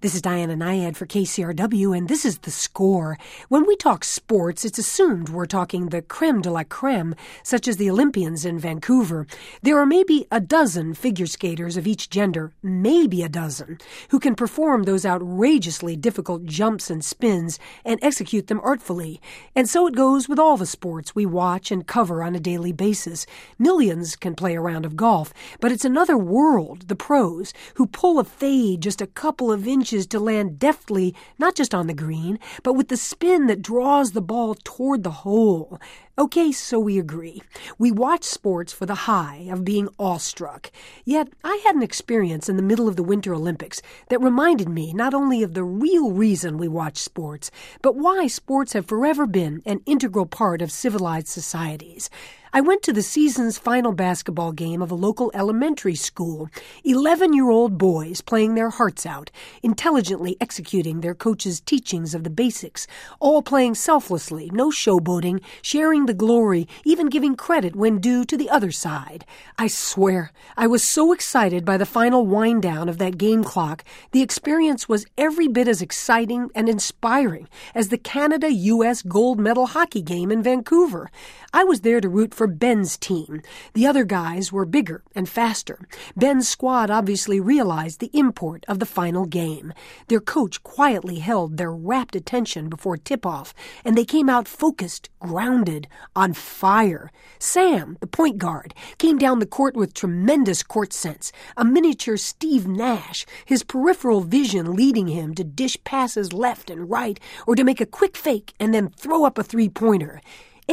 This is Diana Nyad for KCRW, and this is The Score. When we talk sports, it's assumed we're talking the creme de la creme, such as the Olympians in Vancouver. There are maybe a dozen figure skaters of each gender, maybe a dozen, who can perform those outrageously difficult jumps and spins and execute them artfully. And so it goes with all the sports we watch and cover on a daily basis. Millions can play a round of golf, but it's another world, the pros, who pull a fade just a couple of inches to land deftly, not just on the green, but with the spin that draws the ball toward the hole. Okay, so we agree. We watch sports for the high of being awestruck. Yet, I had an experience in the middle of the Winter Olympics that reminded me not only of the real reason we watch sports, but why sports have forever been an integral part of civilized societies. I went to the season's final basketball game of a local elementary school. 11-year-old boys playing their hearts out, intelligently executing their coach's teachings of the basics, all playing selflessly, no showboating, sharing the glory, even giving credit when due to the other side. I swear, I was so excited by the final wind-down of that game clock. The experience was every bit as exciting and inspiring as the Canada-U.S. gold medal hockey game in Vancouver. I was there to root for Ben's team. The other guys were bigger and faster. Ben's squad obviously realized the import of the final game. Their coach quietly held their rapt attention before tip-off, and they came out focused, grounded, on fire. Sam, the point guard, came down the court with tremendous court sense, a miniature Steve Nash, his peripheral vision leading him to dish passes left and right or to make a quick fake and then throw up a three-pointer.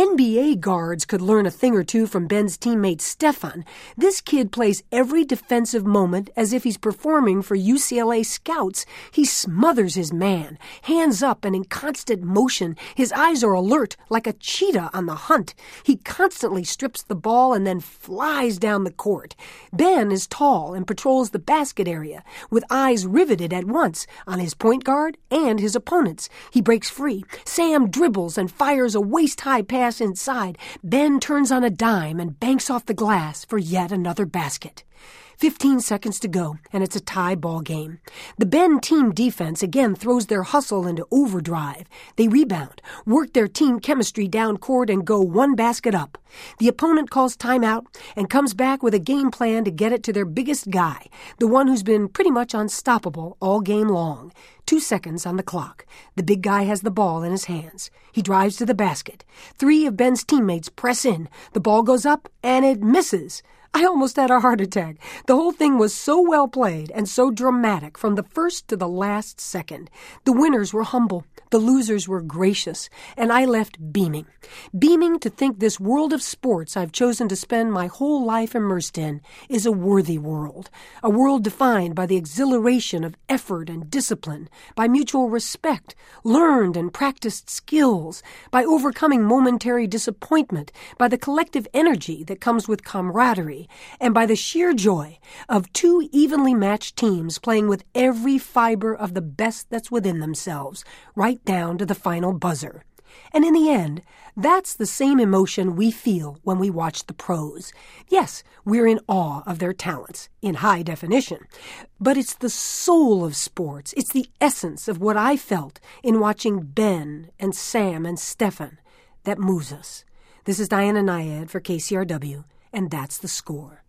NBA guards could learn a thing or two from Ben's teammate Stefan. This kid plays every defensive moment as if he's performing for UCLA scouts. He smothers his man, hands up and in constant motion. His eyes are alert like a cheetah on the hunt. He constantly strips the ball and then flies down the court. Ben is tall and patrols the basket area with eyes riveted at once on his point guard and his opponents. He breaks free. Sam dribbles and fires a waist-high pass inside. Ben turns on a dime and banks off the glass for yet another basket. 15 seconds to go, and it's a tie ball game. The Ben team defense again throws their hustle into overdrive. They rebound, work their team chemistry down court, and go one basket up. The opponent calls timeout and comes back with a game plan to get it to their biggest guy, the one who's been pretty much unstoppable all game long. 2 seconds on the clock. The big guy has the ball in his hands. He drives to the basket. 3 of Ben's teammates press in. The ball goes up, and it misses. I almost had a heart attack. The whole thing was so well played and so dramatic from the first to the last second. The winners were humble. The losers were gracious. And I left beaming. Beaming to think this world of sports I've chosen to spend my whole life immersed in is a worthy world. A world defined by the exhilaration of effort and discipline, by mutual respect, learned and practiced skills, by overcoming momentary disappointment, by the collective energy that comes with camaraderie, and by the sheer joy of 2 evenly matched teams playing with every fiber of the best that's within themselves, right down to the final buzzer. And in the end, that's the same emotion we feel when we watch the pros. Yes, we're in awe of their talents, in high definition. But it's the soul of sports. It's the essence of what I felt in watching Ben and Sam and Stefan that moves us. This is Diana Nyad for KCRW. And that's The Score.